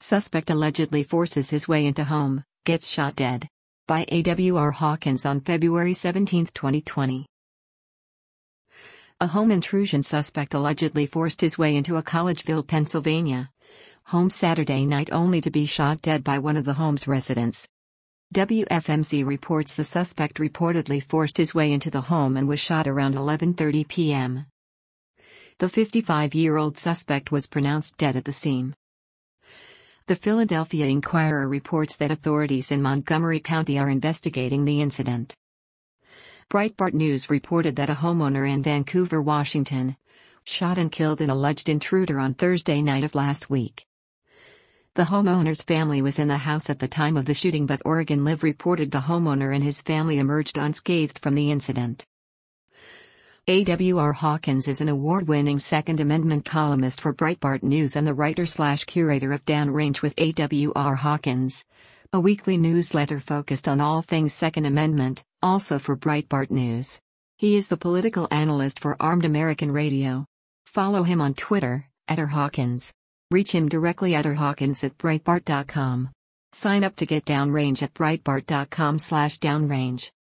Suspect allegedly forces his way into home, gets shot dead. By A.W.R. Hawkins on February 17, 2020. A home intrusion suspect allegedly forced his way into a Collegeville, Pennsylvania home Saturday night only to be shot dead by one of the home's residents. WFMZ reports the suspect reportedly forced his way into the home and was shot around 11:30 p.m. The 55-year-old suspect was pronounced dead at the scene. The Philadelphia Inquirer reports that authorities in Montgomery County are investigating the incident. Breitbart News reported that a homeowner in Vancouver, Washington, shot and killed an alleged intruder on Thursday night of last week. The homeowner's family was in the house at the time of the shooting, but Oregon Live reported the homeowner and his family emerged unscathed from the incident. A.W.R. Hawkins is an award-winning Second Amendment columnist for Breitbart News and the writer/curator of Downrange with A.W.R. Hawkins, a weekly newsletter focused on all things Second Amendment, also for Breitbart News. He is the political analyst for Armed American Radio. Follow him on Twitter, @RHawkins. Reach him directly at rhawkins@breitbart.com. Sign up to get Downrange at breitbart.com/downrange.